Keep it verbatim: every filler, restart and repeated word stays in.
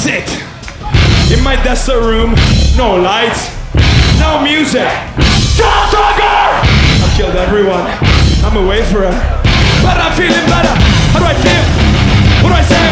sit in my desert room, no lights, no music. Don't Tucker! I've killed everyone, I'm a waferer, but I'm feeling better. How do I feel? What do I say?